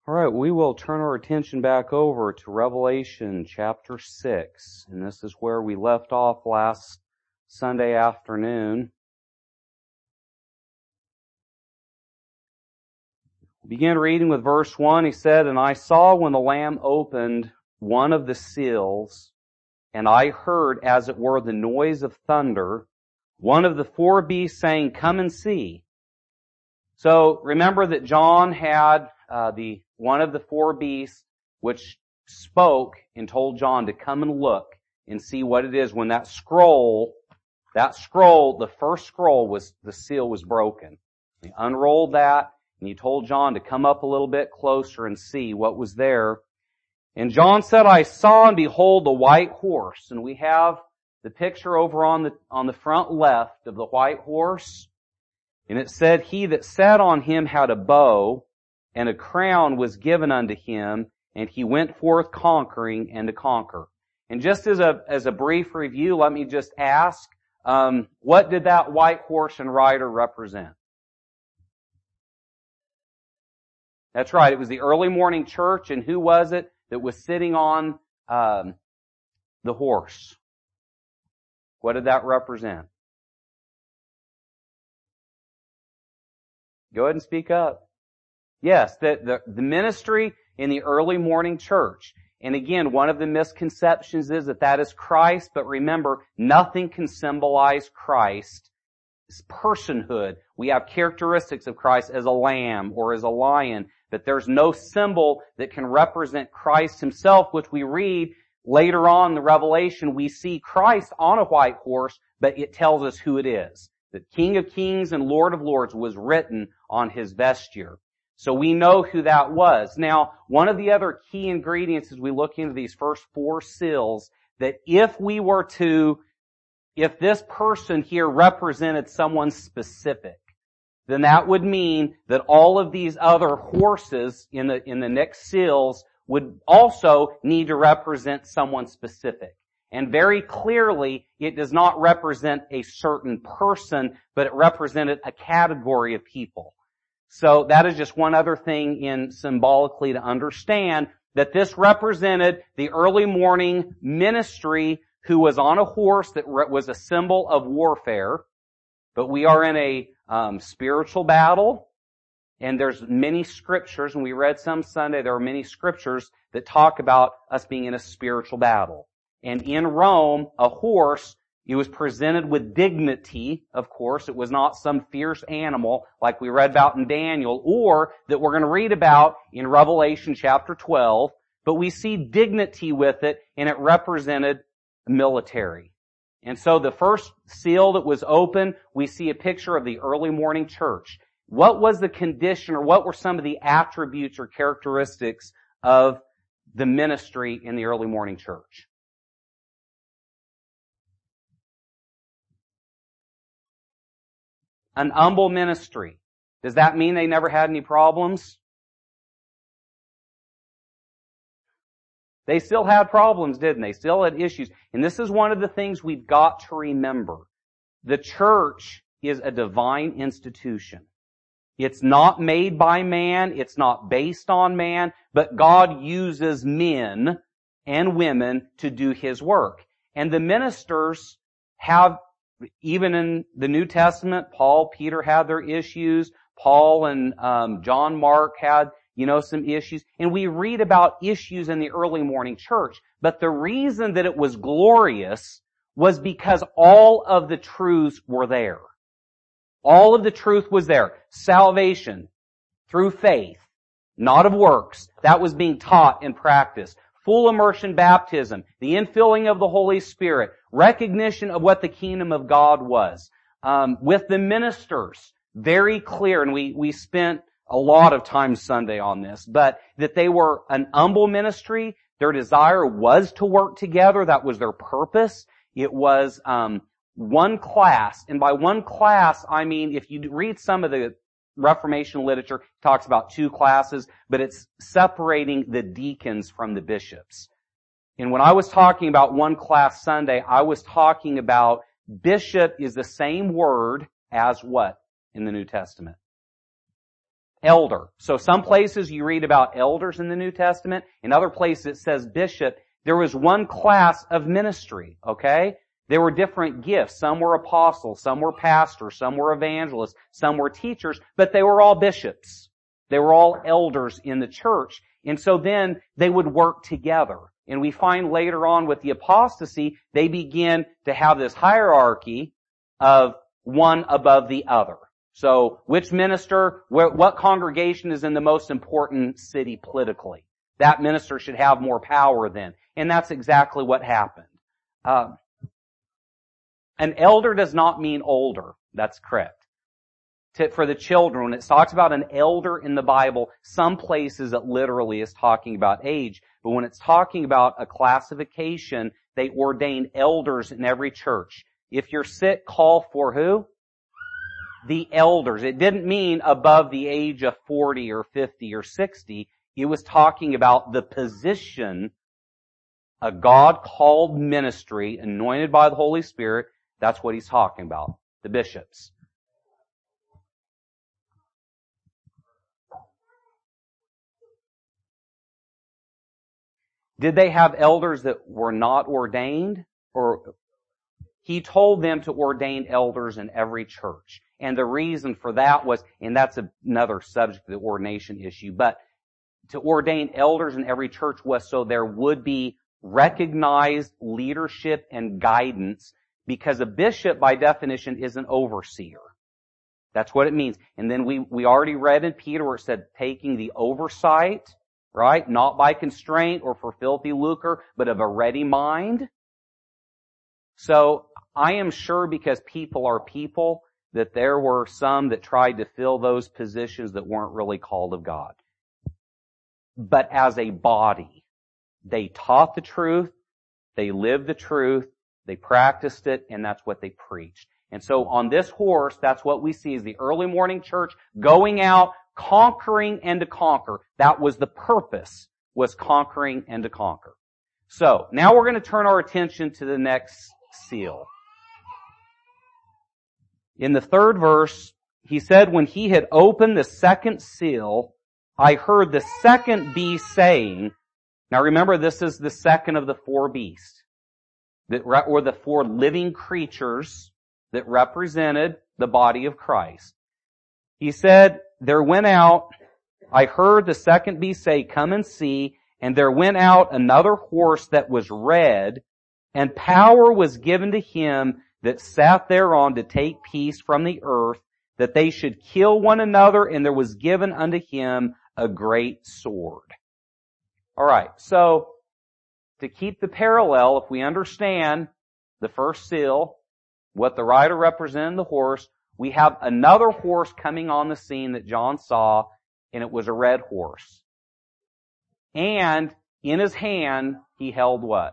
All right, we will turn our attention back over to Revelation chapter 6, and this is where we left off last Sunday afternoon. Begin reading with verse 1. He said, "And I saw when the Lamb opened one of the seals, and I heard, as it were, the noise of thunder, one of the four beasts saying, 'Come and see.'" So remember that John had one of the four beasts which spoke and told John to come and look and see what it is when the first scroll the seal was broken. He unrolled that and he told John to come up a little bit closer and see what was there. And John said, "I saw and behold the white horse." And we have the picture over on the front left of the white horse. And it said, "He that sat on him had a bow, and a crown was given unto him, and he went forth conquering and to conquer." And just as a brief review, let me just ask, what did that white horse and rider represent? That's right, it was the early morning church, and who was it that was sitting on the horse? What did that represent? Go ahead and speak up. Yes, the ministry in the early morning church. And again, one of the misconceptions is that is Christ, but remember, nothing can symbolize Christ's personhood. We have characteristics of Christ as a lamb or as a lion, but there's no symbol that can represent Christ himself, which we read later on in the Revelation. We see Christ on a white horse, but it tells us who it is. The King of Kings and Lord of Lords was written on his vesture. So we know who that was. Now, one of the other key ingredients as we look into these first four seals, that if this person here represented someone specific, then that would mean that all of these other horses in the next seals would also need to represent someone specific. And very clearly, it does not represent a certain person, but it represented a category of people. So that is just one other thing symbolically to understand, that this represented the early morning ministry who was on a horse that was a symbol of warfare. But we are in a spiritual battle, and there's many scriptures, and we read some Sunday, there are many scriptures that talk about us being in a spiritual battle. And in Rome, a horse, it was presented with dignity, of course. It was not some fierce animal like we read about in Daniel, or that we're going to read about in Revelation chapter 12. But we see dignity with it, and it represented military. And so the first seal that was open, we see a picture of the early morning church. What was the condition, or what were some of the attributes or characteristics of the ministry in the early morning church? An humble ministry. Does that mean they never had any problems? They still had problems, didn't they? Still had issues. And this is one of the things we've got to remember. The church is a divine institution. It's not made by man. It's not based on man. But God uses men and women to do His work. And the ministers have, even in the New Testament, Paul, Peter had their issues. Paul and John Mark had, some issues. And we read about issues in the early morning church. But the reason that it was glorious was because all of the truths were there. All of the truth was there. Salvation through faith, not of works. That was being taught and practiced. Full immersion baptism, the infilling of the Holy Spirit, recognition of what the kingdom of God was. With the ministers, very clear, and we spent a lot of time Sunday on this, but that they were an humble ministry. Their desire was to work together. That was their purpose. It was one class, and by one class, I mean, if you read some of the Reformation literature, it talks about two classes, but it's separating the deacons from the bishops. And when I was talking about one class Sunday, I was talking about bishop is the same word as what in the New Testament? Elder. So some places you read about elders in the New Testament. In other places it says bishop. There was one class of ministry, okay? There were different gifts. Some were apostles, some were pastors, some were evangelists, some were teachers, but they were all bishops. They were all elders in the church. And so then they would work together. And we find later on with the apostasy, they begin to have this hierarchy of one above the other. So which minister, what congregation is in the most important city politically? That minister should have more power then. And that's exactly what happened. An elder does not mean older. That's correct. For the children, when it talks about an elder in the Bible, some places it literally is talking about age. But when it's talking about a classification, they ordained elders in every church. If you're sick, call for who? The elders. It didn't mean above the age of 40 or 50 or 60. It was talking about the position, a God-called ministry, anointed by the Holy Spirit. That's what he's talking about. The bishops. Did they have elders that were not ordained? Or he told them to ordain elders in every church. And the reason for that was, and that's another subject, the ordination issue, but to ordain elders in every church was so there would be recognized leadership and guidance, because a bishop by definition is an overseer. That's what it means. And then we already read in Peter where it said taking the oversight, right? Not by constraint or for filthy lucre, but of a ready mind. So I am sure, because people are people, that there were some that tried to fill those positions that weren't really called of God. But as a body, they taught the truth, they lived the truth, they practiced it, and that's what they preached. And so on this horse, that's what we see is the early morning church going out, conquering and to conquer. That was the purpose, was conquering and to conquer. So, now we're going to turn our attention to the next seal. In the 3rd verse, he said, when he had opened the 2nd seal, I heard the 2nd beast saying, now remember this is the 2nd of the 4 beasts, or the 4 living creatures that represented the body of Christ. He said, there went out, I heard the 2nd beast say, come and see, and there went out another horse that was red, and power was given to him that sat thereon to take peace from the earth, that they should kill one another, and there was given unto him a great sword. Alright, so to keep the parallel, if we understand the first seal, what the rider represented, the horse, we have another horse coming on the scene that John saw, and it was a red horse. And in his hand, he held what?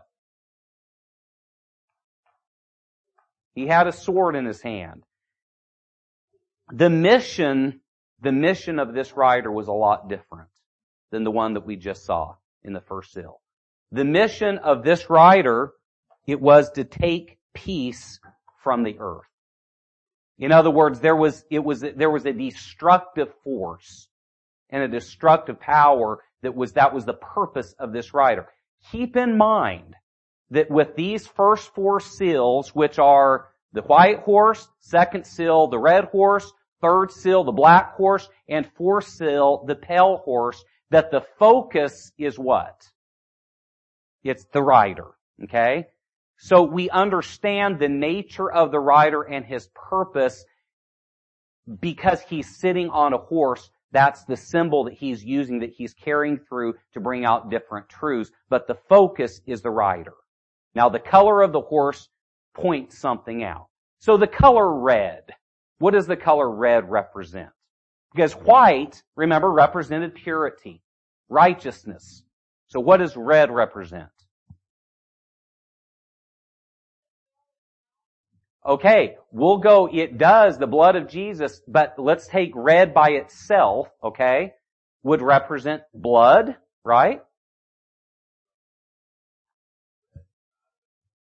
He had a sword in his hand. The mission of this rider was a lot different than the one that we just saw in the first seal. The mission of this rider, it was to take peace from the earth. In other words, there was a destructive force and a destructive power that was the purpose of this rider. Keep in mind that with these first 4 seals, which are the white horse, 2nd seal, the red horse, 3rd seal, the black horse, and 4th seal, the pale horse, that the focus is what? It's the rider. Okay? So we understand the nature of the rider and his purpose because he's sitting on a horse. That's the symbol that he's using, that he's carrying through to bring out different truths. But the focus is the rider. Now the color of the horse points something out. So the color red. What does the color red represent? Because white, remember, represented purity, righteousness. So what does red represent? Okay, we'll go, it does, the blood of Jesus, but let's take red by itself, okay, would represent blood, right?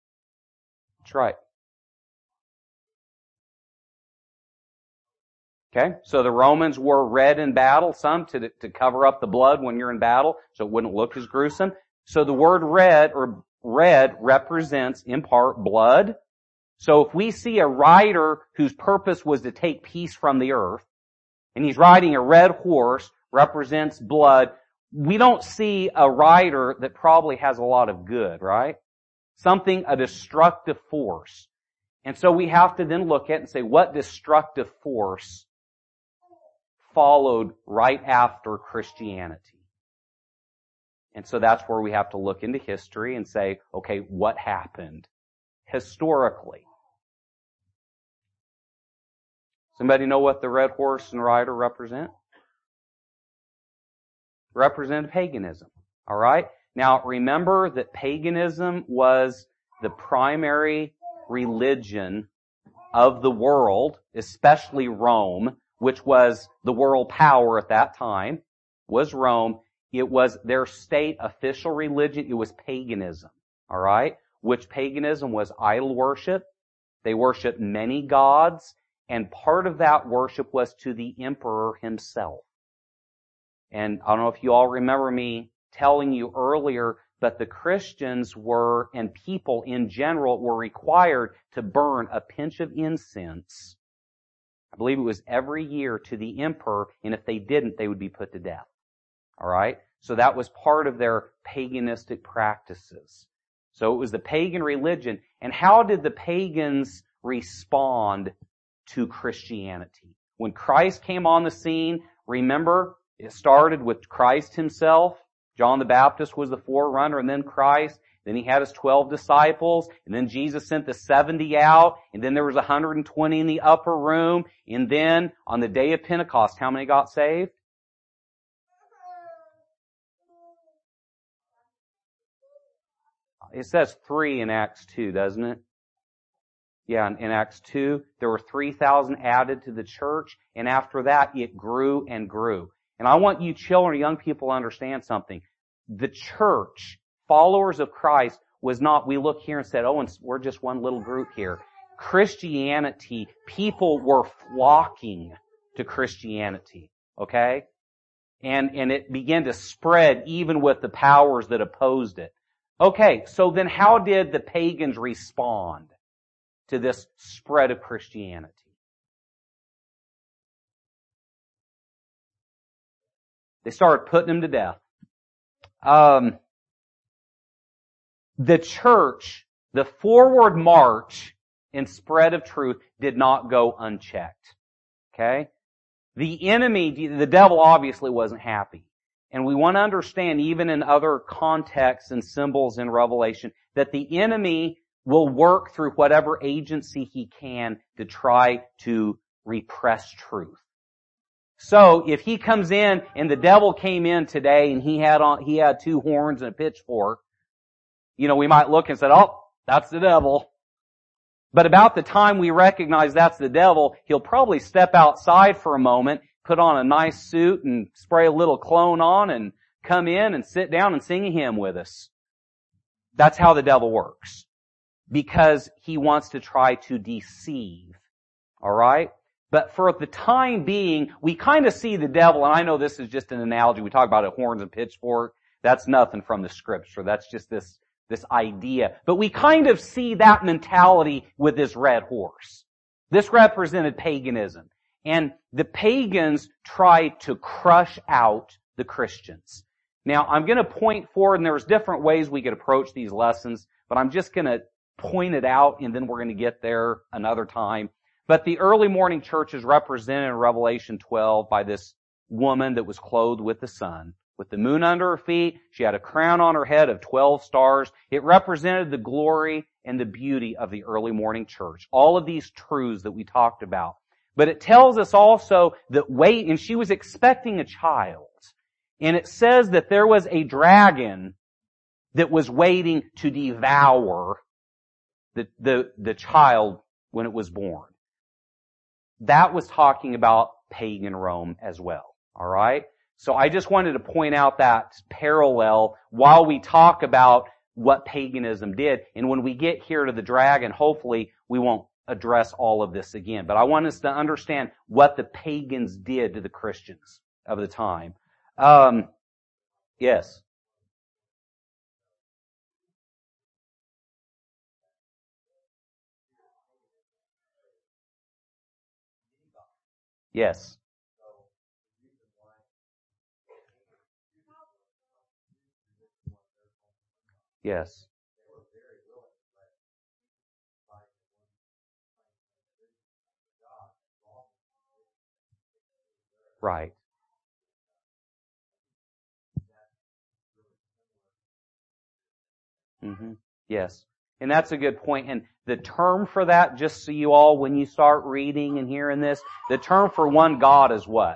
That's right. Okay? So the Romans wore red in battle, some to cover up the blood when you're in battle, so it wouldn't look as gruesome. So the word red represents, in part, blood. So if we see a rider whose purpose was to take peace from the earth, and he's riding a red horse, represents blood, we don't see a rider that probably has a lot of good, right? A destructive force. And so we have to then look at it and say, what destructive force followed right after Christianity? And so that's where we have to look into history and say, okay, what happened historically? Somebody know what the red horse and rider represent? Represent paganism. All right? Now, remember that paganism was the primary religion of the world, especially Rome, which was the world power at that time, was Rome. It was their state official religion. It was paganism. All right? Which paganism was idol worship. They worshiped many gods, and part of that worship was to the emperor himself. And I don't know if you all remember me telling you earlier, but the Christians were, and people in general, were required to burn a pinch of incense. I believe it was every year to the emperor, and if they didn't, they would be put to death. All right? So that was part of their paganistic practices. So it was the pagan religion. And how did the pagans respond to Christianity? When Christ came on the scene, remember, it started with Christ himself. John the Baptist was the forerunner, and then Christ. Then he had his 12 disciples, and then Jesus sent the 70 out, and then there was 120 in the upper room, and then on the day of Pentecost, how many got saved? It says 3 in Acts 2, doesn't it? Yeah, in Acts 2, there were 3,000 added to the church, and after that, it grew and grew. And I want you children, young people to understand something. The church, followers of Christ, was not, we look here and said, oh, and we're just one little group here. Christianity, people were flocking to Christianity, okay? And it began to spread even with the powers that opposed it. Okay, so then how did the pagans respond to this spread of Christianity? They started putting them to death. The church, the forward march and spread of truth did not go unchecked. Okay? The enemy, the devil obviously wasn't happy. And we want to understand, even in other contexts and symbols in Revelation, that the enemy will work through whatever agency he can to try to repress truth. So, if he comes in and the devil came in today and he had 2 horns and a pitchfork, we might look and say, oh, that's the devil. But about the time we recognize that's the devil, he'll probably step outside for a moment, put on a nice suit and spray a little cologne on and come in and sit down and sing a hymn with us. That's how the devil works. Because he wants to try to deceive. Alright? But for the time being, we kind of see the devil, and I know this is just an analogy. We talk about it, horns and pitchfork. That's nothing from the scripture. That's just this idea. But we kind of see that mentality with this red horse. This represented paganism. And the pagans tried to crush out the Christians. Now, I'm going to point forward, and there's different ways we could approach these lessons, but I'm just going to point it out, and then we're going to get there another time. But the early morning church is represented in Revelation 12 by this woman that was clothed with the sun, with the moon under her feet. She had a crown on her head of 12 stars. It represented the glory and the beauty of the early morning church. All of these truths that we talked about. But it tells us also that and she was expecting a child. And it says that there was a dragon that was waiting to devour the child when it was born. That was talking about pagan Rome as well. Alright? So I just wanted to point out that parallel while we talk about what paganism did. And when we get here to the dragon, hopefully we won't address all of this again. But I want us to understand what the pagans did to the Christians of the time. Yes. Yes. Yes. Right. Mm-hmm. Yes. And that's a good point. And the term for that, just so you all, when you start reading and hearing this, the term for one God is what?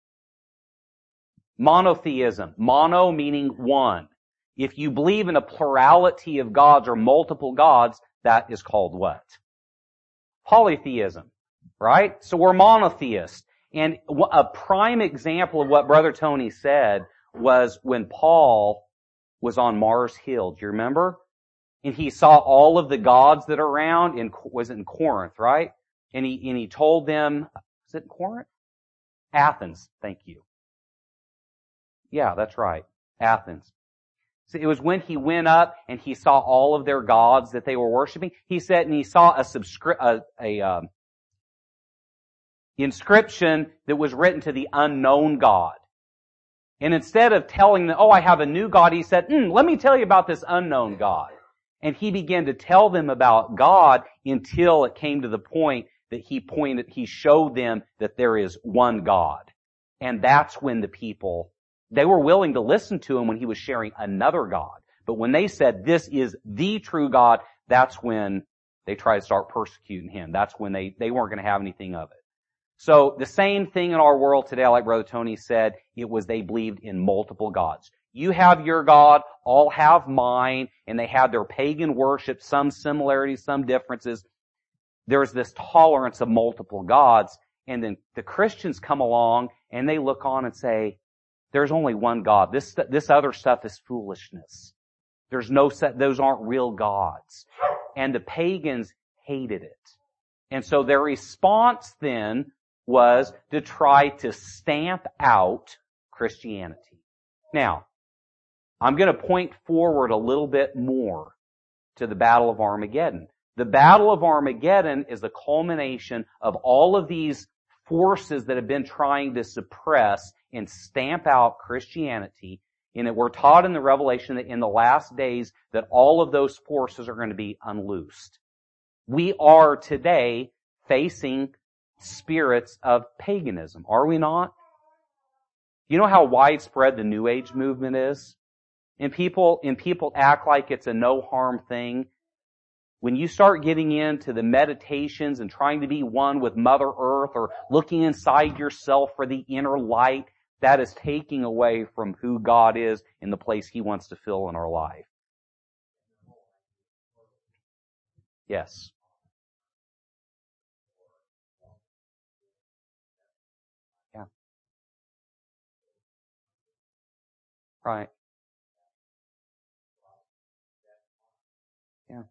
Monotheism. Mono meaning one. If you believe in a plurality of gods or multiple gods, that is called what? Polytheism. Right? So we're monotheists. And a prime example of what Brother Tony said was when Paul was on Mars Hill. Do you remember? And he saw all of the gods that are around was it in Corinth, right? And he told them, was it Corinth? Athens. Thank you. Yeah, that's right. Athens. So it was when he went up and he saw all of their gods that they were worshiping. He said, and he saw a inscription that was written to the unknown God. And instead of telling them, oh, I have a new God, he said, let me tell you about this unknown God. And he began to tell them about God until it came to the point that he showed them that there is one God. And that's when the people, they were willing to listen to him when he was sharing another God. But when they said, this is the true God, that's when they tried to start persecuting him. That's when they weren't going to have anything of it. So the same thing in our world today, like Brother Tony said, it was they believed in multiple gods. You have your God, I'll have mine, and they had their pagan worship, some similarities, some differences. There's this tolerance of multiple gods, and then the Christians come along and they look on and say, there's only one God. This other stuff is foolishness. Those aren't real gods. And the pagans hated it. And so their response then was to try to stamp out Christianity. Now, I'm going to point forward a little bit more to the Battle of Armageddon. The Battle of Armageddon is the culmination of all of these forces that have been trying to suppress and stamp out Christianity. And we're taught in the Revelation that in the last days that all of those forces are going to be unloosed. We are today facing spirits of paganism, are we not? You know how widespread the New Age movement is? And people act like it's a no-harm thing. When you start getting into the meditations and trying to be one with Mother Earth or looking inside yourself for the inner light, that is taking away from who God is and the place He wants to fill in our life. Yes. Yeah. Right. Yeah.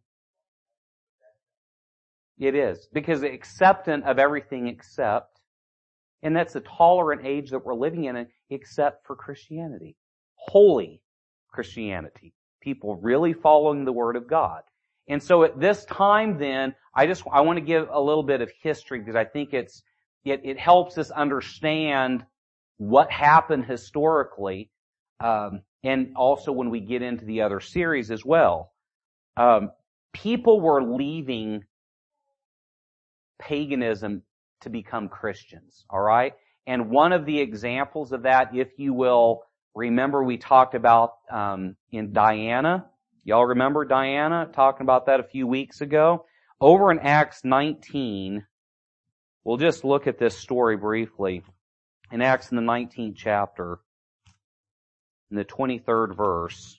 It is. Because acceptant of everything except, and that's a tolerant age that we're living in, except for Christianity. Holy Christianity. People really following the Word of God. And so at this time then, I want to give a little bit of history because I think it helps us understand what happened historically, and also when we get into the other series as well. People were leaving paganism to become Christians, all right? And one of the examples of that, if you will, remember we talked about in Diana. Y'all remember Diana? Talking about that a few weeks ago. Over in Acts 19, we'll just look at this story briefly. In Acts in the 19th chapter, in the 23rd verse.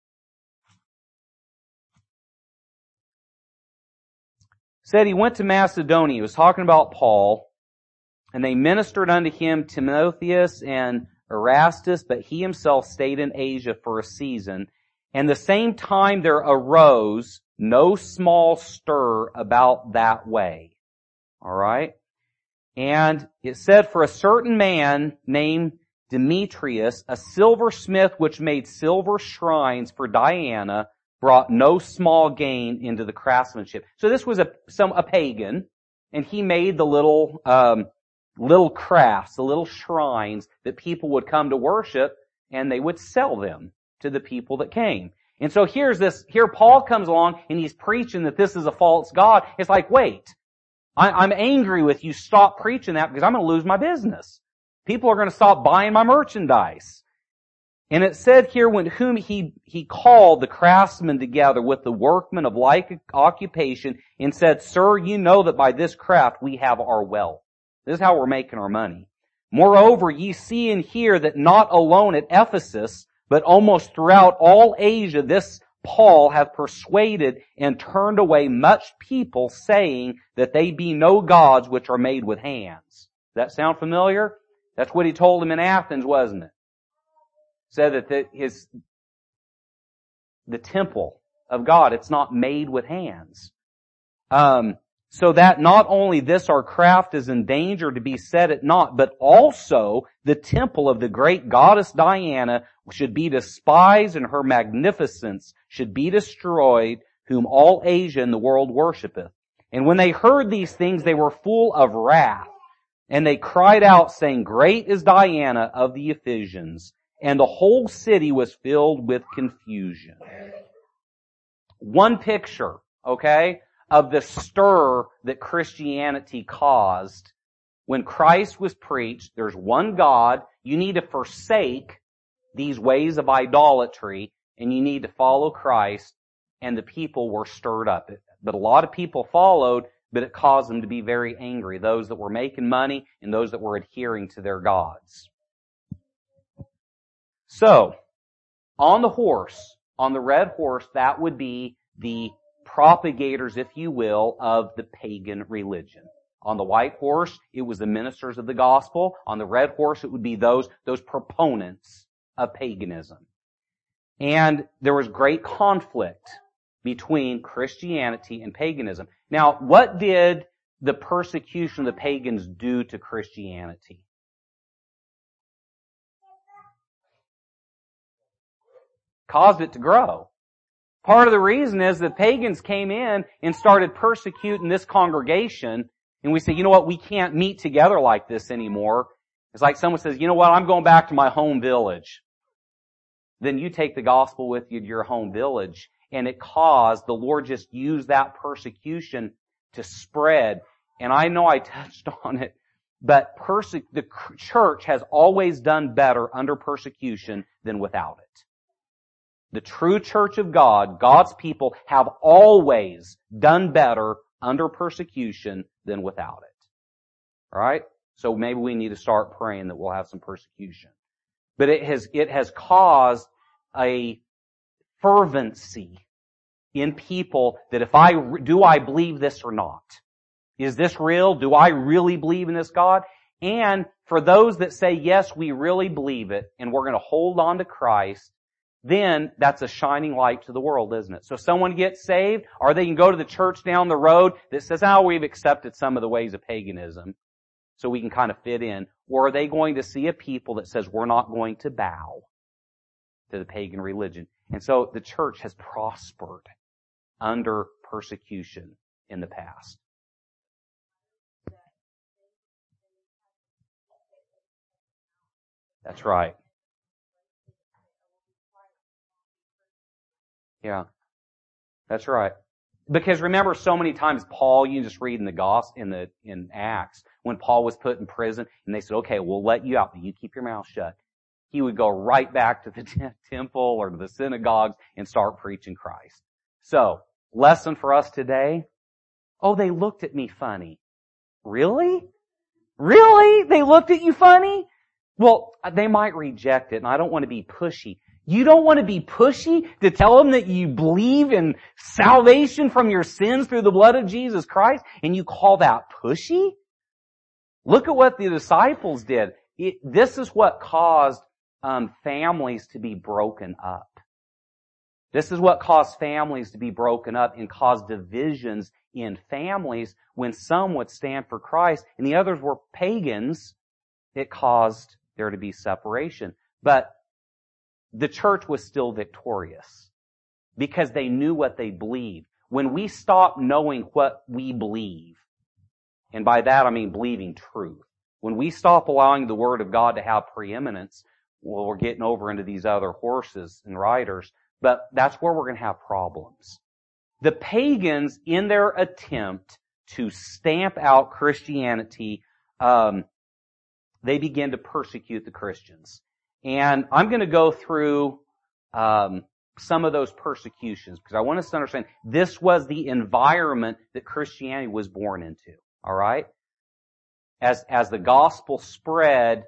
Said he went to Macedonia. He was talking about Paul. And they ministered unto him Timotheus and Erastus, but he himself stayed in Asia for a season. And the same time there arose no small stir about that way. All right? And it said, for a certain man named Demetrius, a silversmith which made silver shrines for Diana, brought no small gain into the craftsmanship. So this was a pagan, and he made the little crafts, the little shrines that people would come to worship, and they would sell them to the people that came. And so here Paul comes along and he's preaching that this is a false god. It's like, wait, I'm angry with you. Stop preaching that because I'm going to lose my business. People are going to stop buying my merchandise. And it said here, when whom he called the craftsmen together with the workmen of like occupation and said, Sir, you know that by this craft we have our wealth. This is how we're making our money. Moreover, ye see and hear that not alone at Ephesus, but almost throughout all Asia, this Paul hath persuaded and turned away much people, saying that they be no gods which are made with hands. Does that sound familiar? That's what he told them in Athens, wasn't it? Said that the temple of God, it's not made with hands. So that not only this our craft is in danger to be set at naught, but also the temple of the great goddess Diana should be despised and her magnificence should be destroyed, whom all Asia and the world worshipeth. And when they heard these things, they were full of wrath, and they cried out, saying, Great is Diana of the Ephesians. And the whole city was filled with confusion. One picture, okay, of the stir that Christianity caused. When Christ was preached, there's one God, you need to forsake these ways of idolatry, and you need to follow Christ, and the people were stirred up. But a lot of people followed, but it caused them to be very angry, those that were making money and those that were adhering to their gods. So, on the horse, on the red horse, that would be the propagators, if you will, of the pagan religion. On the white horse, it was the ministers of the gospel. On the red horse, it would be those proponents of paganism. And there was great conflict between Christianity and paganism. Now, what did the persecution of the pagans do to Christianity? Caused it to grow. Part of the reason is that pagans came in and started persecuting this congregation, and we say, you know what, we can't meet together like this anymore. It's like someone says, you know what, I'm going back to my home village. Then you take the gospel with you to your home village, and it caused, the Lord just used that persecution to spread. And I know I touched on it, but the church has always done better under persecution than without it. The true church of God, God's people, have always done better under persecution than without it. Alright? So maybe we need to start praying that we'll have some persecution. But it has caused a fervency in people that do I believe this or not? Is this real? Do I really believe in this God? And for those that say, yes, we really believe it, and we're going to hold on to Christ, then that's a shining light to the world, isn't it? So someone gets saved, or they can go to the church down the road that says, we've accepted some of the ways of paganism, so we can kind of fit in. Or are they going to see a people that says, we're not going to bow to the pagan religion? And so the church has prospered under persecution in the past. That's right. Yeah. That's right. Because remember, so many times Paul, you just read in the gospel, in Acts, when Paul was put in prison, and they said, okay, we'll let you out, but you keep your mouth shut. He would go right back to the temple or to the synagogues and start preaching Christ. So, lesson for us today. Oh, they looked at me funny. Really? Really? They looked at you funny? Well, they might reject it, and I don't want to be pushy. You don't want to be pushy to tell them that you believe in salvation from your sins through the blood of Jesus Christ, and you call that pushy? Look at what the disciples did. This is what caused families to be broken up. This is what caused families to be broken up and caused divisions in families when some would stand for Christ and the others were pagans. It caused there to be separation. But the church was still victorious because they knew what they believed. When we stop knowing what we believe, and by that I mean believing truth, when we stop allowing the Word of God to have preeminence, well, we're getting over into these other horses and riders, but that's where we're going to have problems. The pagans, in their attempt to stamp out Christianity, they begin to persecute the Christians. And I'm going to go through some of those persecutions because I want us to understand this was the environment that Christianity was born into. All right? As the gospel spread,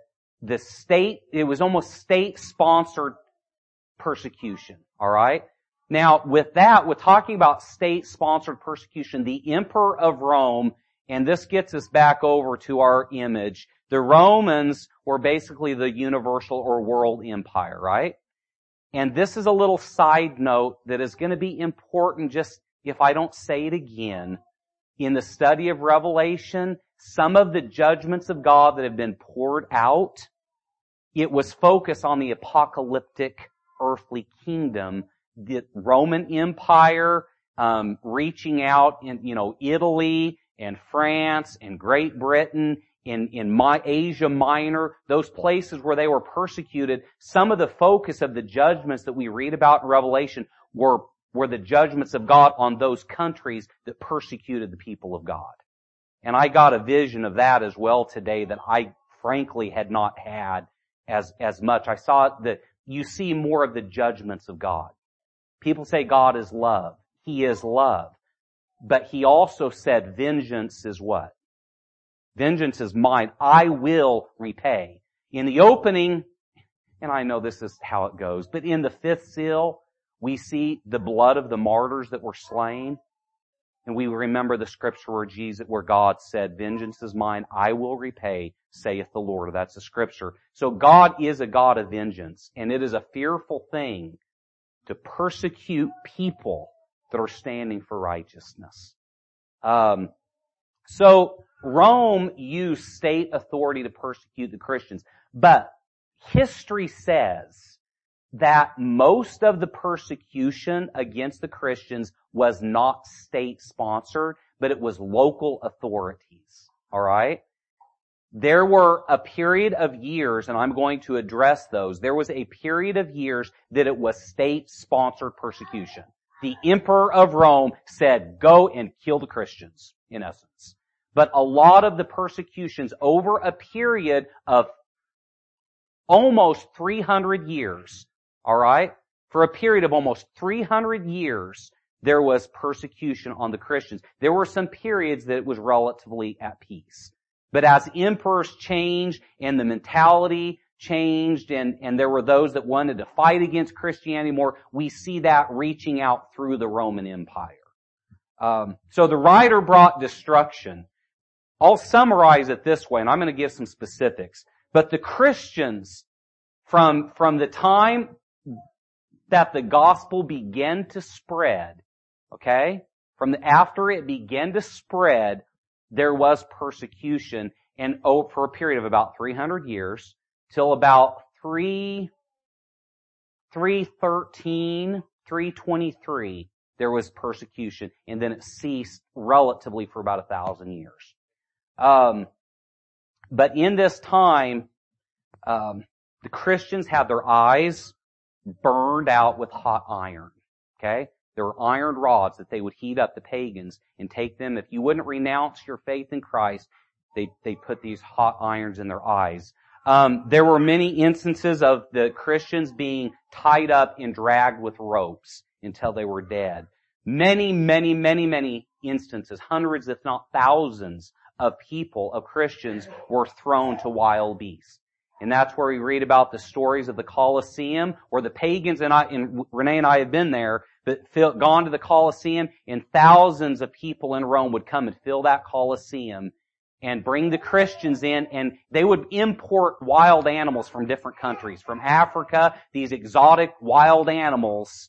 it was almost state-sponsored persecution. All right? Now, with talking about state-sponsored persecution, the Emperor of Rome, and this gets us back over to our image, the Romans were basically the universal or world empire, right? And this is a little side note that is going to be important just if I don't say it again. In the study of Revelation, some of the judgments of God that have been poured out, it was focused on the apocalyptic earthly kingdom, the Roman Empire, reaching out in, Italy and France and Great Britain, in Asia Minor, those places where they were persecuted. Some of the focus of the judgments that we read about in Revelation were the judgments of God on those countries that persecuted the people of God. And I got a vision of that as well today that I frankly had not had as much. I saw that you see more of the judgments of God. People say God is love. He is love. But He also said vengeance is what? Vengeance is mine. I will repay. In the opening, and I know this is how it goes, but in the fifth seal, we see the blood of the martyrs that were slain. And we remember the scripture where God said, vengeance is mine, I will repay, saith the Lord. That's the scripture. So God is a God of vengeance. And it is a fearful thing to persecute people that are standing for righteousness. So Rome used state authority to persecute the Christians. But history says that most of the persecution against the Christians was not state-sponsored, but it was local authorities. All right? There were a period of years, and I'm going to address those, there was a period of years that it was state-sponsored persecution. The Emperor of Rome said, go and kill the Christians, in essence. But a lot of the persecutions over a period of almost 300 years, all right? For a period of almost 300 years, there was persecution on the Christians. There were some periods that it was relatively at peace. But as emperors changed and the mentality changed and there were those that wanted to fight against Christianity more, we see that reaching out through the Roman Empire. So the writer brought destruction. I'll summarize it this way, and I'm going to give some specifics. But the Christians, from the time that the gospel began to spread, okay, after it began to spread, there was persecution, and for a period of about 300 years, till about 313, 323, there was persecution, and then it ceased relatively for about 1,000 years. But in this time, the Christians had their eyes burned out with hot iron. Okay? There were iron rods that they would heat up the pagans and take them. If you wouldn't renounce your faith in Christ, they put these hot irons in their eyes. There were many instances of the Christians being tied up and dragged with ropes until they were dead. Many instances, hundreds if not thousands of people, of Christians, were thrown to wild beasts. And that's where we read about the stories of the Colosseum, where the pagans, and Renee and I have been there, but gone to the Colosseum, and thousands of people in Rome would come and fill that Colosseum and bring the Christians in, and they would import wild animals from different countries. From Africa, these exotic wild animals,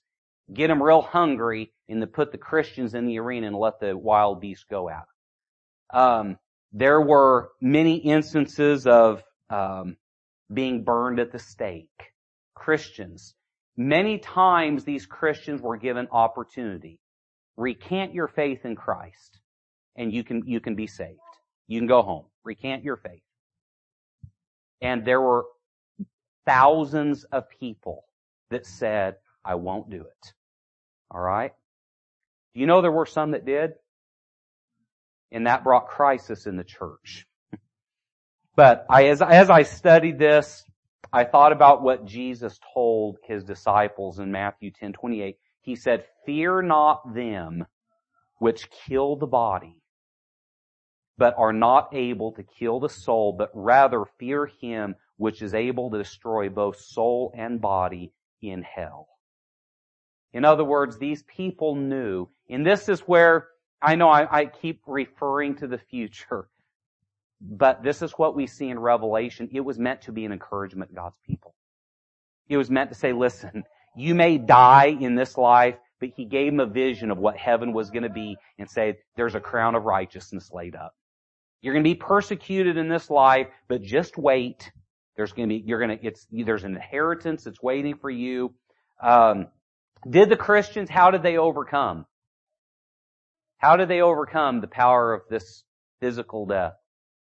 get them real hungry, and then put the Christians in the arena and let the wild beasts go at them. There were many instances of being burned at the stake. Christians. Many times these Christians were given opportunity. Recant your faith in Christ, and you can be saved. You can go home. Recant your faith. And there were thousands of people that said, I won't do it. All right? Do you know there were some that did? And that brought crisis in the church. But as I studied this, I thought about what Jesus told his disciples in Matthew 10:28. He said, fear not them which kill the body, but are not able to kill the soul, but rather fear him which is able to destroy both soul and body in hell. In other words, these people knew, and this is where I know I keep referring to the future, but this is what we see in Revelation. It was meant to be an encouragement to God's people. It was meant to say, listen, you may die in this life, but he gave them a vision of what heaven was going to be and say, there's a crown of righteousness laid up. You're going to be persecuted in this life, but just wait. There's an inheritance that's waiting for you. Did the Christians, how did they overcome? How did they overcome the power of this physical death?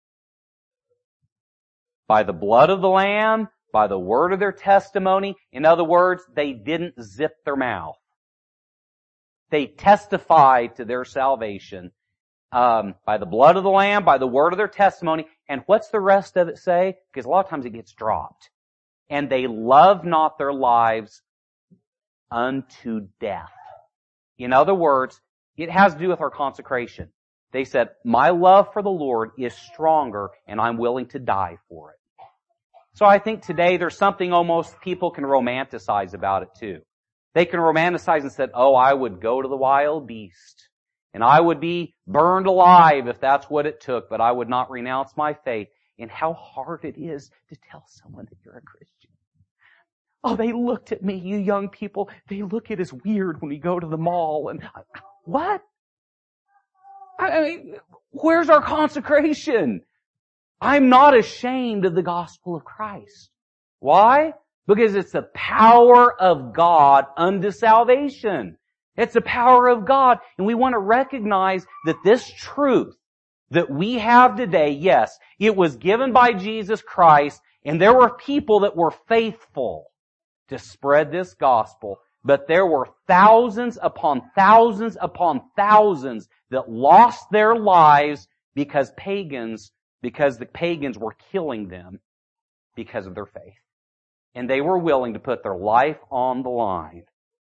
By the blood of the Lamb, by the word of their testimony. In other words, they didn't zip their mouth. They testified to their salvation by the blood of the Lamb, by the word of their testimony. And what's the rest of it say? Because a lot of times it gets dropped. And they love not their lives unto death. In other words, it has to do with our consecration. They said, my love for the Lord is stronger and I'm willing to die for it. So I think today there's something almost people can romanticize about it too. They can romanticize and say, oh, I would go to the wild beast and I would be burned alive if that's what it took, but I would not renounce my faith. And how hard it is to tell someone that you're a Christian. Oh, they looked at me, you young people. They look at us weird when we go to the mall. And what? I mean, where's our consecration? I'm not ashamed of the gospel of Christ. Why? Because it's the power of God unto salvation. It's the power of God. And we want to recognize that this truth that we have today, yes, it was given by Jesus Christ, and there were people that were faithful to spread this gospel, but there were thousands upon thousands upon thousands that lost their lives because the pagans were killing them because of their faith. And they were willing to put their life on the line.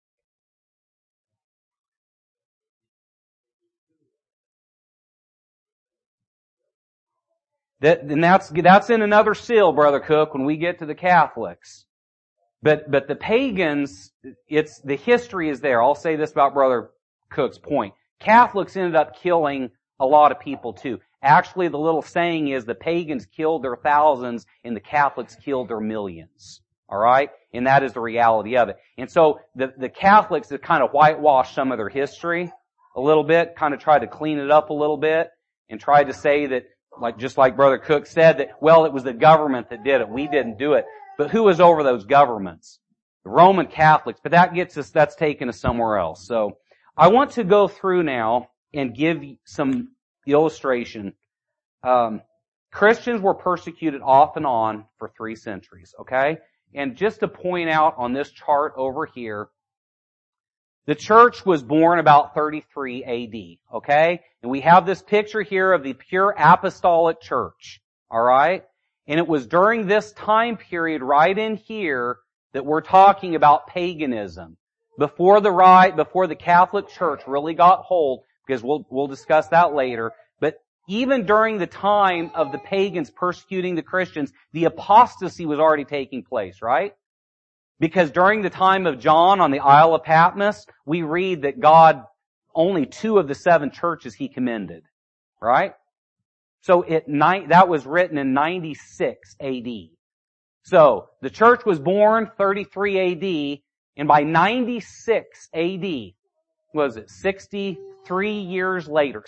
That's in another seal, Brother Cook, when we get to the Catholics. But the pagans, the history is there. I'll say this about Brother Cook's point. Catholics ended up killing a lot of people too. Actually, the little saying is the pagans killed their thousands and the Catholics killed their millions. Alright? And that is the reality of it. And so the Catholics have kind of whitewashed some of their history a little bit, kind of tried to clean it up a little bit, and tried to say that, just like Brother Cook said, that, well, it was the government that did it. We didn't do it. But who was over those governments? The Roman Catholics. But that's taken us somewhere else. So I want to go through now and give some illustration. Christians were persecuted off and on for 3 centuries, okay? And just to point out on this chart over here, the church was born about 33 AD, okay? And we have this picture here of the pure apostolic church, alright? And it was during this time period right in here that we're talking about paganism. Before the Catholic Church really got hold, because we'll discuss that later, but even during the time of the pagans persecuting the Christians, the apostasy was already taking place, right? Because during the time of John on the Isle of Patmos, we read that God, only 2 of the 7 churches He commended, right? So that was written in 96 AD. So the church was born 33 AD, And by 96 AD, was it 63 years later,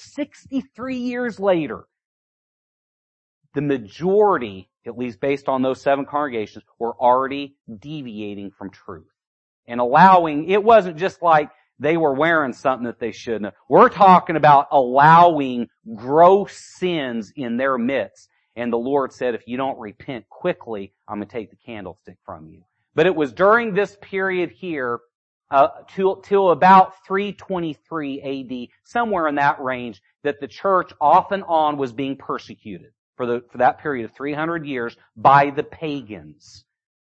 the majority, at least based on those 7 congregations, were already deviating from truth. And it wasn't just like they were wearing something that they shouldn't have. We're talking about allowing gross sins in their midst. And the Lord said, if you don't repent quickly, I'm going to take the candlestick from you. But it was during this period here, till about 323 AD, somewhere in that range, that the church off and on was being persecuted for that period of 300 years by the pagans.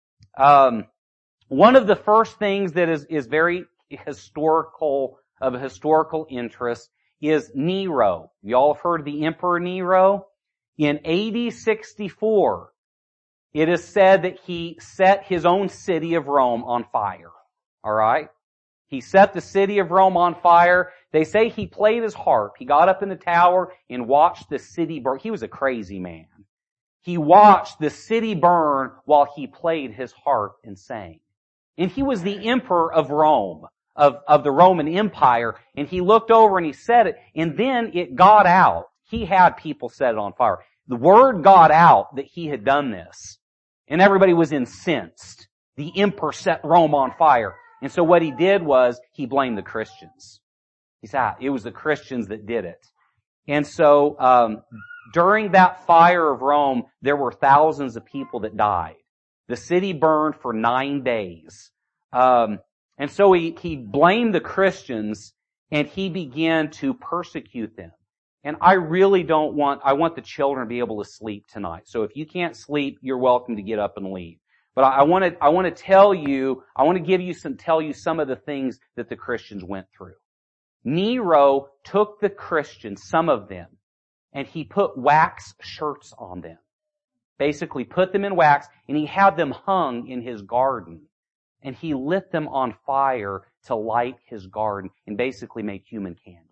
One of the first things that is very of historical interest is Nero. Y'all have heard of the Emperor Nero? In AD 64, it is said that he set his own city of Rome on fire. Alright? He set the city of Rome on fire. They say he played his harp. He got up in the tower and watched the city burn. He was a crazy man. He watched the city burn while he played his harp and sang. And he was the emperor of Rome, of the Roman Empire, and he looked over and he said it, and then it got out. He had people set it on fire. The word got out that he had done this, and everybody was incensed. The emperor set Rome on fire. And so what he did was he blamed the Christians. He said, it was the Christians that did it. And so during that fire of Rome, there were thousands of people that died. The city burned for 9 days. And so he blamed the Christians, and he began to persecute them. And I want the children to be able to sleep tonight. So if you can't sleep, you're welcome to get up and leave. But I want to tell you some of the things that the Christians went through. Nero took the Christians, some of them, and he put wax shirts on them. Basically put them in wax, and he had them hung in his garden. And he lit them on fire to light his garden and basically make human candles.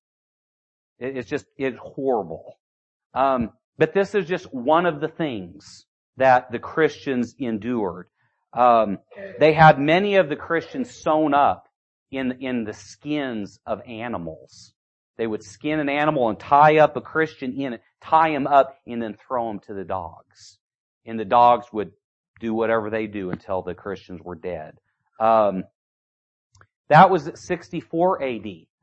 It's horrible. But this is just one of the things that the Christians endured. They had many of the Christians sewn up in the skins of animals. They would skin an animal and tie up a Christian in it, tie him up, and then throw him to the dogs. And the dogs would do whatever they do until the Christians were dead. That was at 64 AD.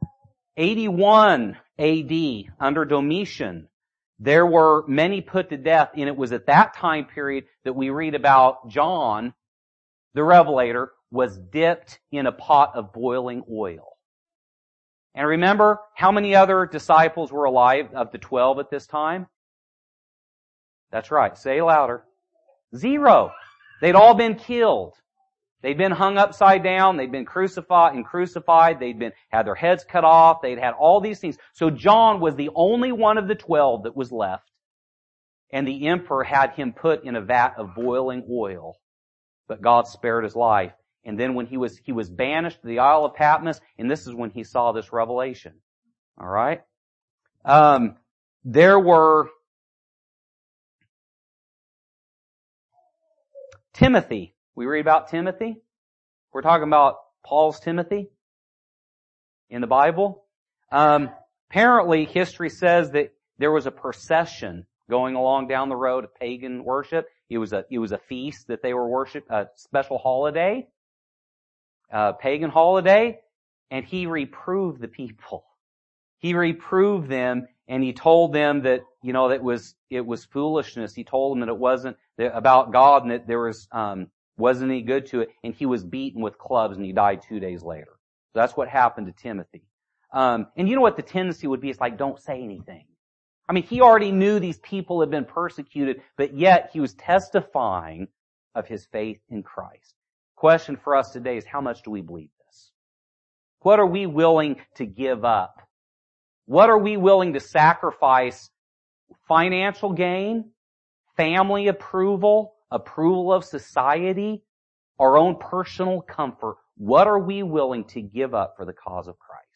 81 AD, under Domitian, there were many put to death, and it was at that time period that we read about John, the Revelator, was dipped in a pot of boiling oil. And remember, how many other disciples were alive of the 12 at this time? That's right. Say louder. 0. They'd all been killed. They'd been hung upside down. They'd been crucified. They'd had their heads cut off. They'd had all these things. So John was the only one of the 12 that was left. And the emperor had him put in a vat of boiling oil. But God spared his life. And then when he was banished to the Isle of Patmos, and this is when he saw this revelation. All right? There were Timothy. We read about Timothy. We're talking about Paul's Timothy in the Bible. Apparently, history says that there was a procession going along down the road of pagan worship. It was a feast that they were worshiping, a special holiday, a pagan holiday, and he reproved the people. He reproved them, and he told them that, it was foolishness. He told them that it wasn't about God, and that there wasn't any good to it, and he was beaten with clubs, and he died 2 days later. So that's what happened to Timothy. And you know what the tendency would be? It's like, don't say anything. I mean, he already knew these people had been persecuted, but yet he was testifying of his faith in Christ. Question for us today is, how much do we believe this? What are we willing to give up? What are we willing to sacrifice? Financial gain? Family approval of society? Our own personal comfort? What are we willing to give up for the cause of Christ?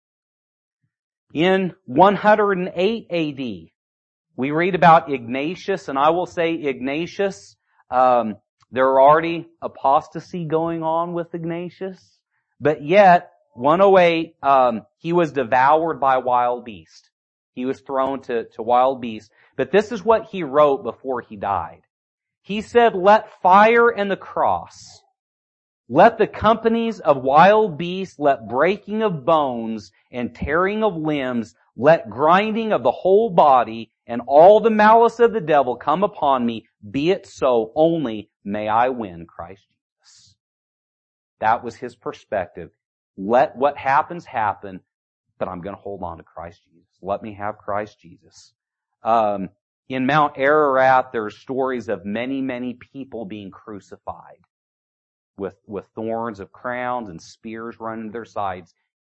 In 108 AD, we read about Ignatius, and I will say Ignatius, There were already apostasy going on with Ignatius, but yet, 108, he was devoured by wild beasts. He was thrown to wild beasts. But this is what he wrote before he died. He said, "Let fire and the cross, let the companies of wild beasts, let breaking of bones and tearing of limbs, let grinding of the whole body and all the malice of the devil come upon me. Be it so, only may I win Christ Jesus." That was his perspective. Let what happens happen, but I'm going to hold on to Christ Jesus. Let me have Christ Jesus. In Mount Ararat, there are stories of many, many people being crucified with thorns of crowns and spears running their sides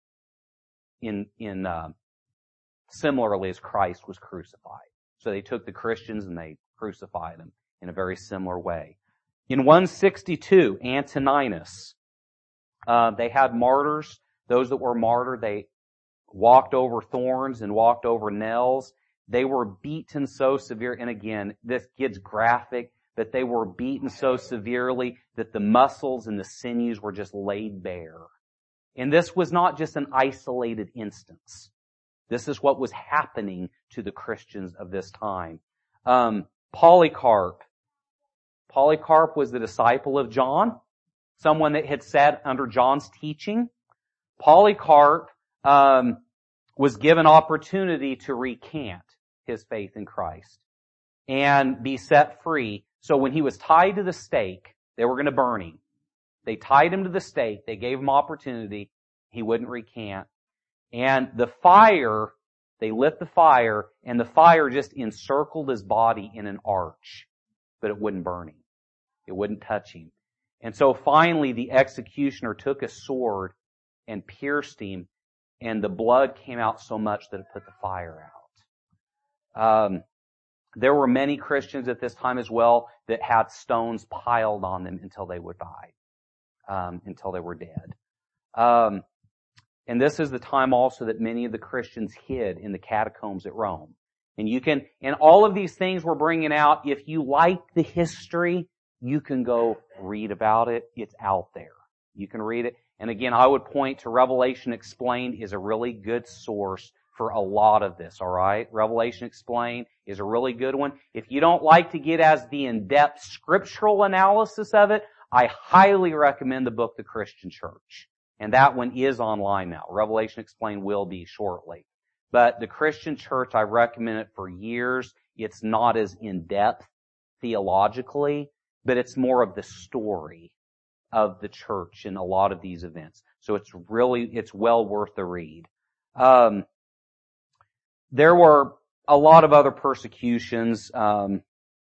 similarly as Christ was crucified. So they took the Christians and they crucified them in a very similar way. In 162, Antoninus, they had martyrs. Those that were martyred, they walked over thorns and walked over nails. They were beaten so severe, and again, this gets graphic, but they were beaten so severely that the muscles and the sinews were just laid bare. And this was not just an isolated instance. This is what was happening to the Christians of this time. Polycarp. Polycarp was the disciple of John, someone that had sat under John's teaching. Polycarp was given opportunity to recant his faith in Christ and be set free. So when he was tied to the stake, they were going to burn him. They tied him to the stake. They gave him opportunity. He wouldn't recant. And the fire, they lit the fire, and the fire just encircled his body in an arch. But it wouldn't burn him. It wouldn't touch him. And so finally the executioner took a sword and pierced him, and the blood came out so much that it put the fire out. There were many Christians at this time as well that had stones piled on them until they would die, until they were dead. And this is the time also that many of the Christians hid in the catacombs at Rome. And all of these things we're bringing out, if you like the history, you can go read about it. It's out there. You can read it. And again, I would point to Revelation Explained is a really good source for a lot of this, alright? Revelation Explained is a really good one. If you don't like to get as the in-depth scriptural analysis of it, I highly recommend the book The Christian Church. And that one is online now. Revelation Explained will be shortly. But The Christian Church, I recommend it for years. It's not as in-depth theologically, but it's more of the story of the church in a lot of these events. So it's well worth the read. There were a lot of other persecutions. I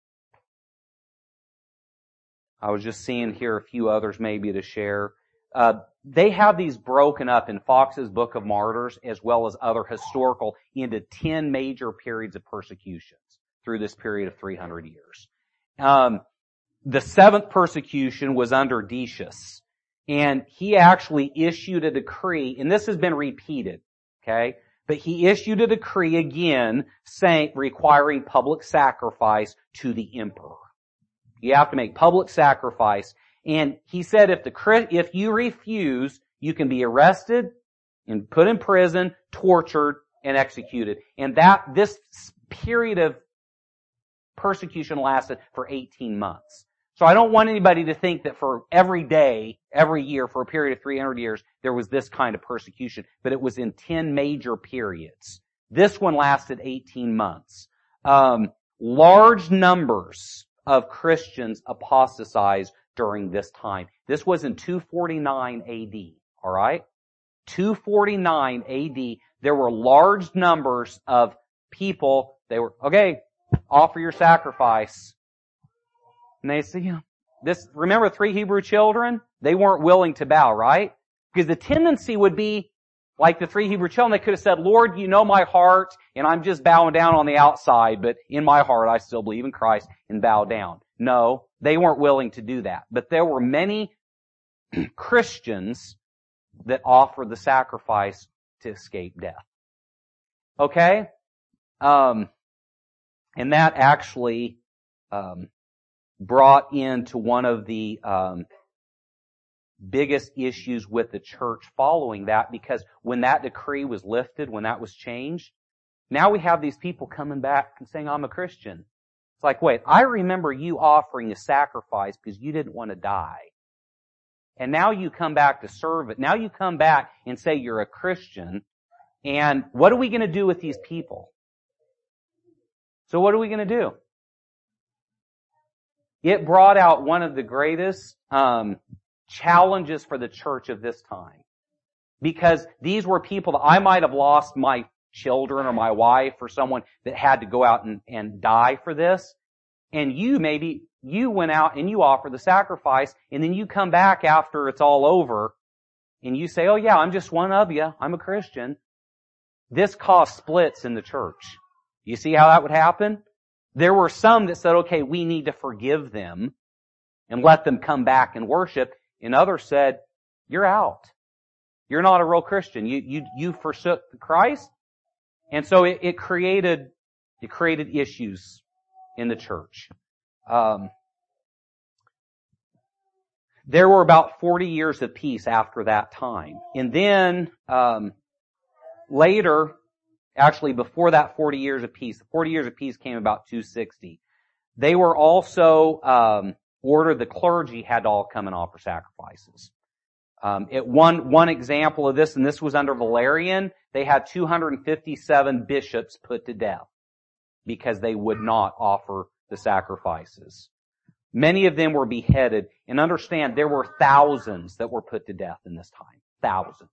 was just seeing here a few others maybe to share. They have these broken up in Fox's Book of Martyrs as well as other historical into 10 major periods of persecutions through this period of 300 years. The seventh persecution was under Decius, and he actually issued a decree, and this has been repeated, okay? But he issued a decree again requiring public sacrifice to the emperor. You have to make public sacrifice. And he said if you refuse, you can be arrested and put in prison, tortured, and executed. And this period of persecution lasted for 18 months. So I don't want anybody to think that for every day, every year, for a period of 300 years, there was this kind of persecution. But it was in 10 major periods. This one lasted 18 months. Large numbers of Christians apostatized during this time. This was in 249 AD, alright? 249 AD, there were large numbers of people, they were, okay, offer your sacrifice. And they say, remember 3 Hebrew children? They weren't willing to bow, right? Because the tendency would be, like the 3 Hebrew children, they could have said, Lord, you know my heart, and I'm just bowing down on the outside, but in my heart I still believe in Christ, and bow down. No, they weren't willing to do that. But there were many Christians that offered the sacrifice to escape death. Okay? And that actually brought into one of the biggest issues with the church following that, because when that decree was lifted, when that was changed, now we have these people coming back and saying, I'm a Christian. It's like, wait, I remember you offering a sacrifice because you didn't want to die. And now you come back to serve it. Now you come back and say you're a Christian. And what are we going to do with these people? So what are we going to do? It brought out one of the greatest challenges for the church of this time. Because these were people that I might have lost my children or my wife or someone that had to go out and die for this. And you went out and you offer the sacrifice, and then you come back after it's all over and you say, oh yeah, I'm just one of you. I'm a Christian. This caused splits in the church. You see how that would happen? There were some that said, okay, we need to forgive them and let them come back and worship. And others said, you're out. You're not a real Christian. You forsook Christ. And so it created issues in the church. There were about 40 years of peace after that time. And then, later, actually before that 40 years of peace, the 40 years of peace came about 260. They were also, ordered the clergy had to all come and offer sacrifices. One example of this, and this was under Valerian, they had 257 bishops put to death because they would not offer the sacrifices. Many of them were beheaded. And understand, there were thousands that were put to death in this time. Thousands.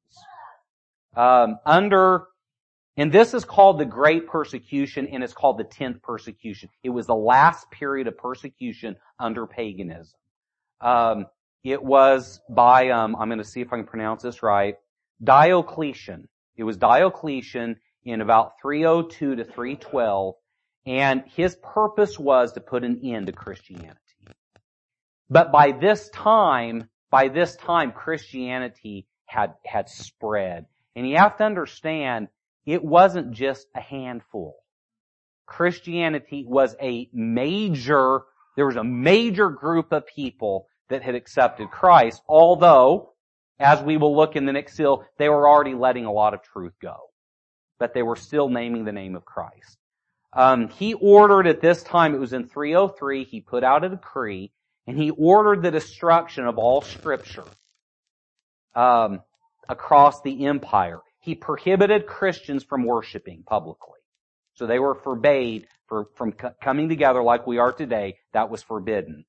And this is called the Great Persecution, and it's called the 10th persecution. It was the last period of persecution under paganism. It was by, I'm going to see if I can pronounce this right, Diocletian. It was Diocletian in about 302 to 312, and his purpose was to put an end to Christianity. But by this time, Christianity had spread. And you have to understand, it wasn't just a handful. Christianity was there was a major group of people that had accepted Christ, although, as we will look in the next seal, they were already letting a lot of truth go. But they were still naming the name of Christ. He ordered at this time, it was in 303, he put out a decree, and he ordered the destruction of all Scripture across the empire. He prohibited Christians from worshiping publicly. So they were forbade from coming together like we are today. That was forbidden.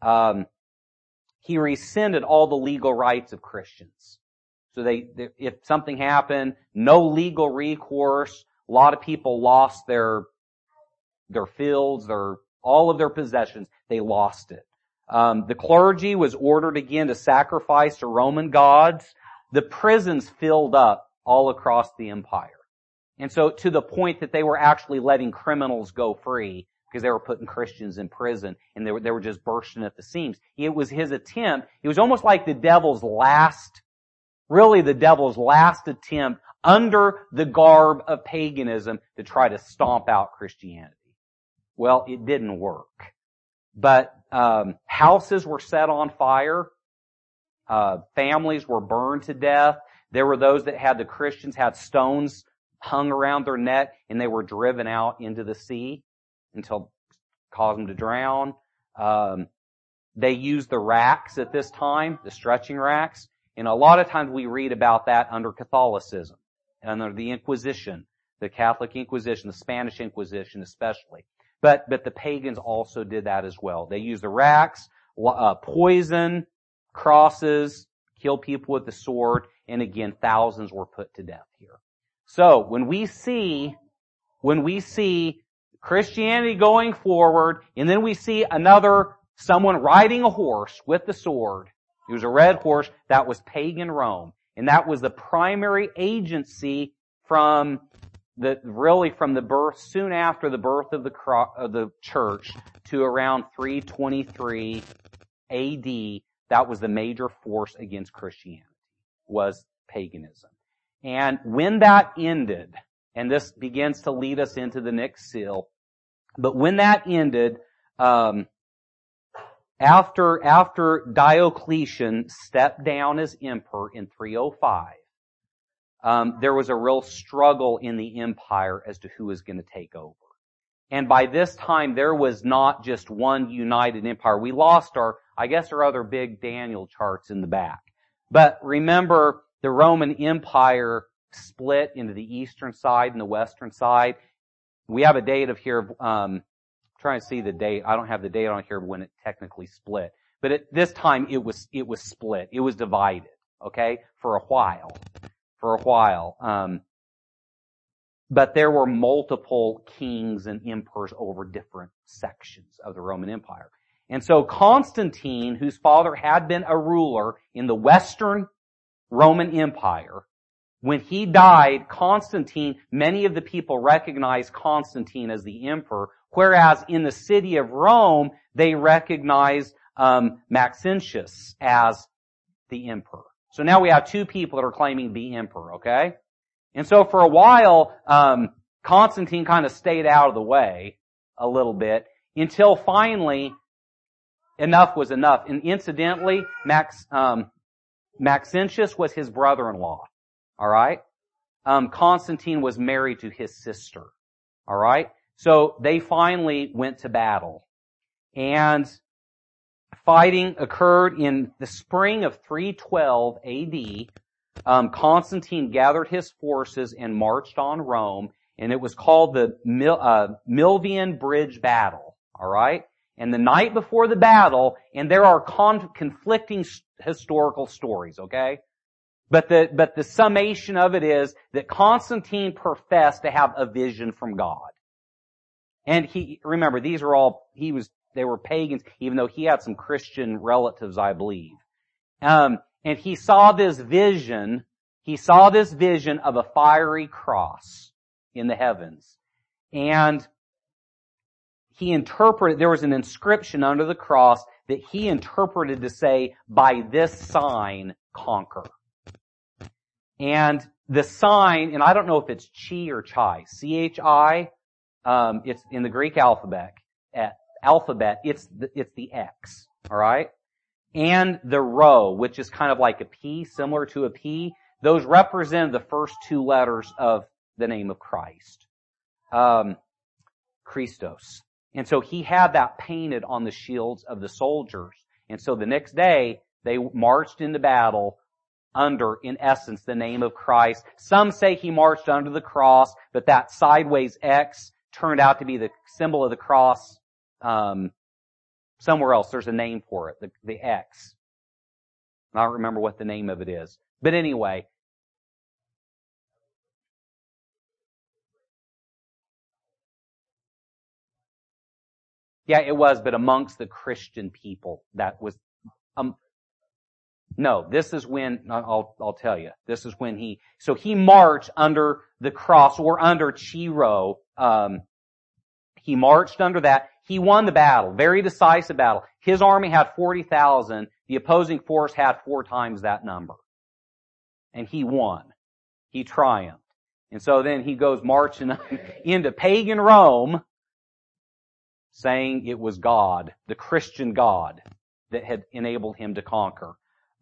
He rescinded all the legal rights of Christians. So if something happened, no legal recourse. A lot of people lost their fields, all of their possessions. They lost it. The clergy was ordered again to sacrifice to Roman gods. The prisons filled up all across the empire. And so to the point that they were actually letting criminals go free because they were putting Christians in prison and they were just bursting at the seams. It was his attempt. It was almost like the devil's last attempt under the garb of paganism to try to stomp out Christianity. Well, it didn't work. But houses were set on fire. Families were burned to death. There were those that the Christians had stones hung around their neck and they were driven out into the sea until caused them to drown. They used the racks at this time, the stretching racks. And a lot of times we read about that under Catholicism, under the Inquisition, the Catholic Inquisition, the Spanish Inquisition especially. But the pagans also did that as well. They used the racks, poison, crosses, kill people with the sword, and again, thousands were put to death here. So when we see Christianity going forward, and then we see someone riding a horse with the sword, it was a red horse, that was pagan Rome. And that was the primary agency from the birth, soon after the birth of the church to around 323 AD. That was the major force against Christianity, was paganism. And when that ended, and this begins to lead us into the next seal, but when that ended, after Diocletian stepped down as emperor in 305, there was a real struggle in the empire as to who was going to take over. And by this time, there was not just one united empire. We lost our other big Daniel charts in the back. But remember, the Roman Empire split into the eastern side and the western side. We have a date of here, trying to see the date. I don't have the date on here when it technically split. But at this time, it was split. It was divided, okay, for a while. But there were multiple kings and emperors over different sections of the Roman Empire. And so Constantine, whose father had been a ruler in the Western Roman Empire, when he died, many of the people recognized Constantine as the emperor, whereas in the city of Rome, they recognized Maxentius as the emperor. So now we have two people that are claiming to be emperor, okay? And so for a while, Constantine kind of stayed out of the way a little bit until finally enough was enough. And incidentally, Maxentius was his brother-in-law. Alright? Constantine was married to his sister. Alright? So they finally went to battle. And fighting occurred in the spring of 312 AD. Constantine gathered his forces and marched on Rome, and it was called the Milvian Bridge Battle. Alright? And the night before the battle, and there are conflicting historical stories, okay? But the summation of it is that Constantine professed to have a vision from God. And remember, they were pagans, even though he had some Christian relatives, I believe. And he saw this vision of a fiery cross in the heavens. And there was an inscription under the cross that he interpreted to say, by this sign, conquer. And the sign, and I don't know if it's chi or chai, C-H-I, it's in the Greek alphabet, it's the X, alright? And the rho, which is kind of like a P, similar to a P, those represent the first two letters of the name of Christ. Christos. And so he had that painted on the shields of the soldiers. And so the next day, they marched into battle under, in essence, the name of Christ. Some say he marched under the cross, but that sideways X turned out to be the symbol of the cross somewhere else. There's a name for it, the X. I don't remember what the name of it is. But anyway. Yeah, it was, but amongst the Christian people, that was, no, this is when, I'll tell you, this is when he marched under the cross, or under Chi-Rho, he marched under that. He won the battle, very decisive battle. His army had 40,000, the opposing force had 4 times that number. And he won. He triumphed. And so then he goes marching into pagan Rome, saying it was God, the Christian God, that had enabled him to conquer.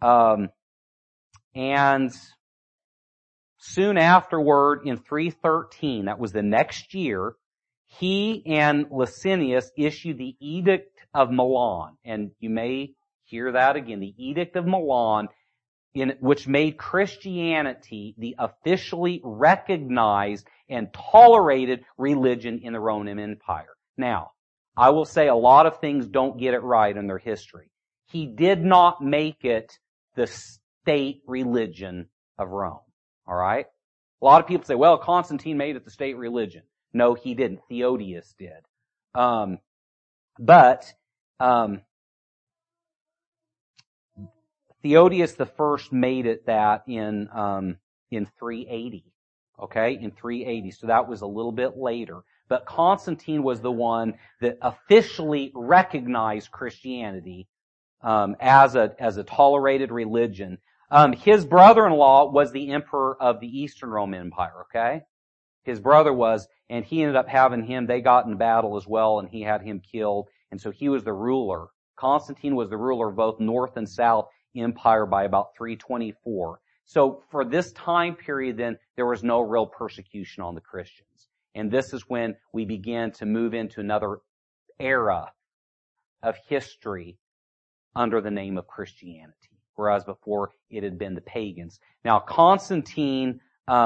And soon afterward, in 313, that was the next year, he and Licinius issued the Edict of Milan. And you may hear that again, the Edict of Milan, which made Christianity the officially recognized and tolerated religion in the Roman Empire. Now, I will say a lot of things don't get it right in their history. He did not make it the state religion of Rome. Alright? A lot of people say, well, Constantine made it the state religion. No, he didn't. Theodius did. But Theodius the first made it that in 380. Okay? In 380. So that was a little bit later. But Constantine was the one that officially recognized Christianity as a tolerated religion. His brother-in-law was the emperor of the Eastern Roman Empire, okay? His brother was, and he ended up having him, they got in battle as well, and he had him killed, and so he was the ruler Constantine was the ruler of both North and South Empire by about 324. So for this time period then, there was no real persecution on the Christians. And this is when we begin to move into another era of history under the name of Christianity, whereas before it had been the pagans. Now Constantine,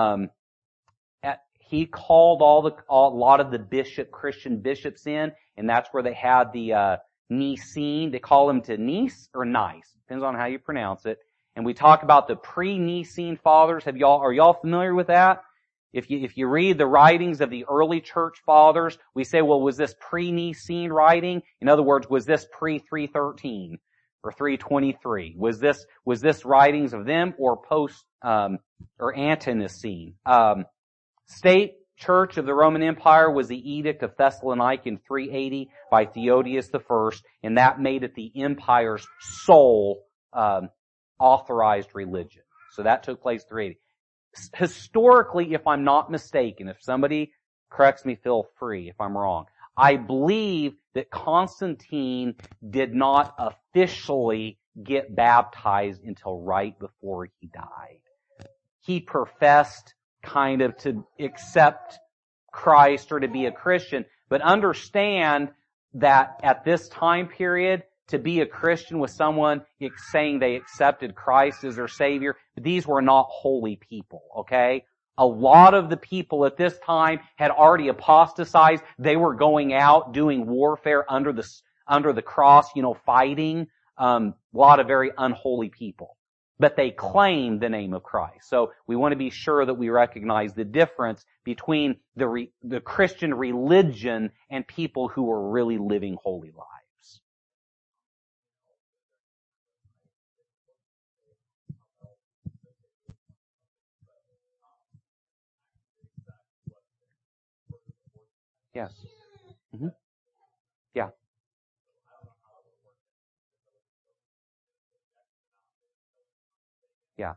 he called a lot of the Christian bishops in, and that's where they had the Nicene. They call them to Nice or Nice, depends on how you pronounce it. And we talk about the pre-Nicene fathers. Are y'all familiar with that? If you read the writings of the early church fathers, we say, well, was this pre-Nicene writing? In other words, was this pre-313 or 323? Was this writings of them or post, or ante-Nicene? State Church of the Roman Empire was the Edict of Thessalonica in 380 by Theodosius I, and that made it the empire's sole, authorized religion. So that took place in 380. Historically, if I'm not mistaken, if somebody corrects me, feel free if I'm wrong, I believe that Constantine did not officially get baptized until right before he died. He professed kind of to accept Christ or to be a Christian, but understand that at this time period, to be a Christian was someone saying they accepted Christ as their Savior. These were not holy people, okay? A lot of the people at this time had already apostatized. They were going out doing warfare under the cross, fighting. A lot of very unholy people. But they claimed the name of Christ. So we want to be sure that we recognize the difference between the Christian religion and people who were really living holy lives. Yes. Mm-hmm. Yeah. Yeah.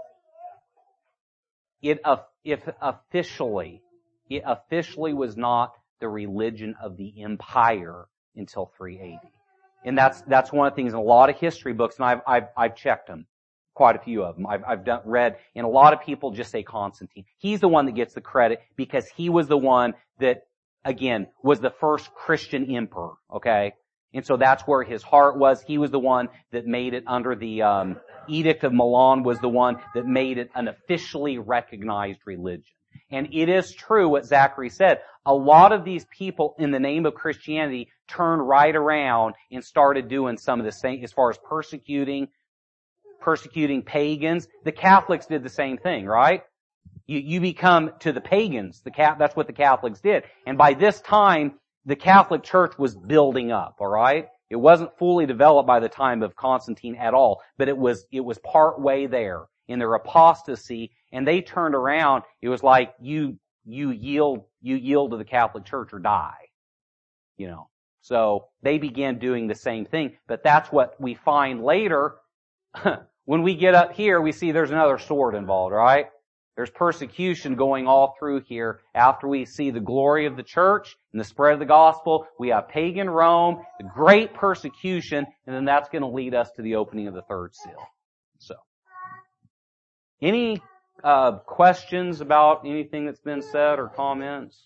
It officially was not the religion of the empire until 380. And that's one of the things in a lot of history books, and I've checked them, quite a few of them. I've read, and a lot of people just say Constantine. He's the one that gets the credit because he was the one that, again, was the first Christian emperor, okay? And so that's where his heart was. He was the one that made it under the Edict of Milan, was the one that made it an officially recognized religion. And it is true what Zachary said. A lot of these people in the name of Christianity turned right around and started doing some of the same as far as persecuting pagans. The Catholics did the same thing, right? You become to the pagans. That's what the Catholics did. And by this time, the Catholic Church was building up, alright? It wasn't fully developed by the time of Constantine at all, but it was part way there in their apostasy, and they turned around. It was like you yield to the Catholic Church or die. So they began doing the same thing, but that's what we find later. When we get up here, we see there's another sword involved, right? There's persecution going all through here. After we see the glory of the church and the spread of the gospel, we have pagan Rome, the great persecution, and then that's going to lead us to the opening of the third seal. So, any questions about anything that's been said or comments?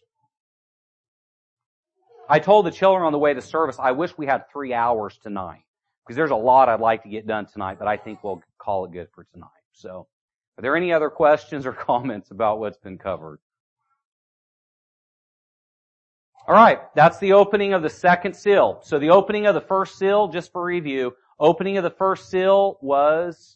I told the children on the way to service, I wish we had 3 hours tonight, because there's a lot I'd like to get done tonight, but I think we'll call it good for tonight. So, are there any other questions or comments about what's been covered? Alright, that's the opening of the second seal. So the opening of the first seal, just for review, opening of the first seal was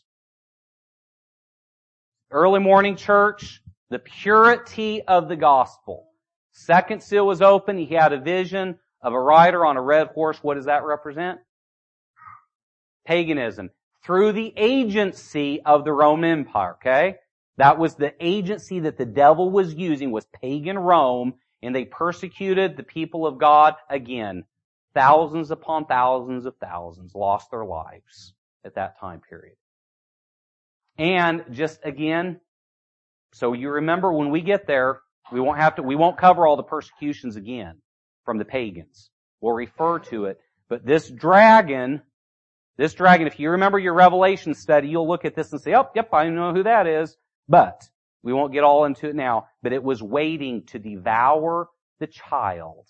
early morning church, the purity of the gospel. Second seal was open. He had a vision of a rider on a red horse. What does that represent? Paganism. Through the agency of the Roman Empire, okay? That was the agency that the devil was using, was pagan Rome, and they persecuted the people of God again. Thousands upon thousands of thousands lost their lives at that time period. And just again, so you remember when we get there, we won't cover all the persecutions again from the pagans. We'll refer to it. But this dragon, if you remember your Revelation study, you'll look at this and say, oh, yep, I know who that is. But we won't get all into it now. But it was waiting to devour the child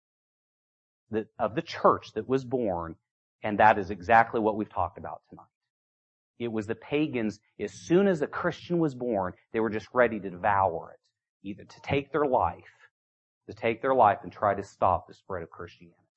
of the church that was born. And that is exactly what we've talked about tonight. It was the pagans, as soon as a Christian was born, they were just ready to devour it. Either to take their life and try to stop the spread of Christianity.